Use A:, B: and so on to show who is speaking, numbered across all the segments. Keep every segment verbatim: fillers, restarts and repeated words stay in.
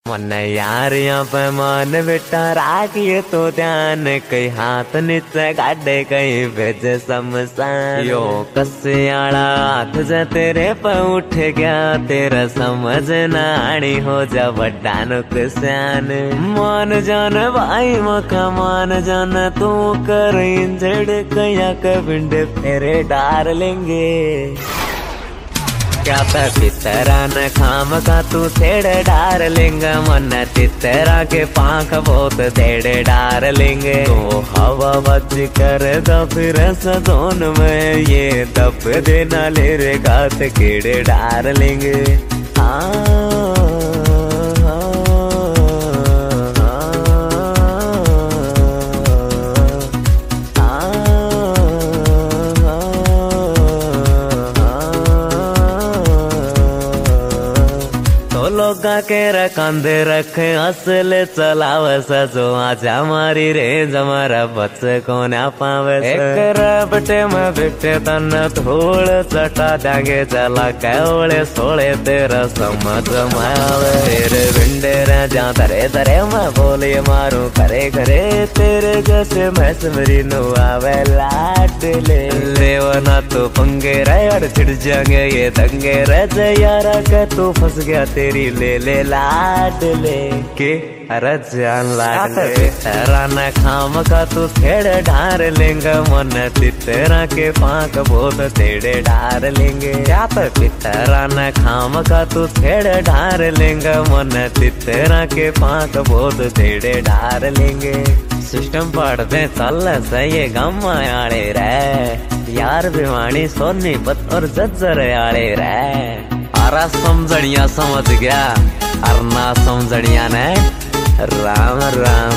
A: मन यार यहाँ पे मान बेटा राखिए तो ध्यान, कई हाथ नीचे गाडे कहीं भेज समसान। यो कसियाड़ा हाथ जे तेरे पे उठ गया, तेरा समझ ना आनी हो जा बड़ा नुकसान। मान जान भाई मका मान जान तू कर इंजड़ कया कबिंड फेरे डार लेंगे। क्या पितरा न खाम का तू तेड़ डार लेंगे, मन तितरा के पाख बहुत तेड़ डार लेंगे। तो हवा बच कर फिर सजोन में ये दब देना ले रे गात कीड़े डार लेंगे। हाँ लोगा के रखंदे रखे असल चलाव सजो आजा मारी रेंज हमारा बच्चे को ना पावे। एक रबटे में बिकटे तन थोड़ चटा जागे चला कैवड़े सोड़े तेरा समझ में आवे। तेरे विंडे रह जा तरे तरे मैं बोले मारू करे करे, तेरे जैसे मैं समरी नु आवे लाड ले लेवना तो पंगे रहे और छिड़ जाएंगे ये दंगे रह यारा के तू फंस गया तेरी ले ले लाड ले के अरे जान लाड ले। तेरा न खाम का तू थेड़े डार लेंगे, मन तितरा के पाक बहुत तेड़े डार लेंगे। क्या तो पितरा न खाम का तू थेड़े डार लेंगे, मन तितरा के पाक बहुत तेड़े डार लेंगे। सिस्टम पढ़ते चल सही गम आड़े रे यार भिवानी सोनी पत और जज्जर आड़े रे। आरा समझनिया समझ गया और ना समझनिया ने राम राम।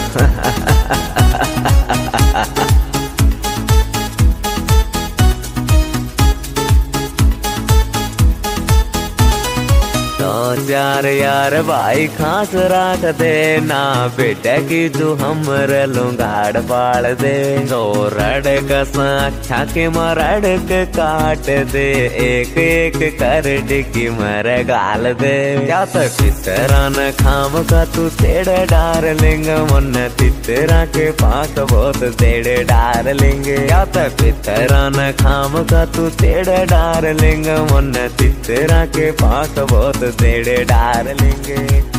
A: तो चार यार भाई खास राख दे ना बेटा की तू हमर लुंगाड़ पाड़ दे। जो रड़क अच्छा के मरड़क काट दे, एक एक कर डिकी मर गाल दे। क्या तो पितरा न खाम का तू तेड़ डार लेंगे, मन तितरा के पाक बहुत तेड़ डार लेंगे। क्या तो पितरा न खाम का तू तेड़ डार लेंगे, मन तितरा के पाक बहुत तेड़े डार लेंगे।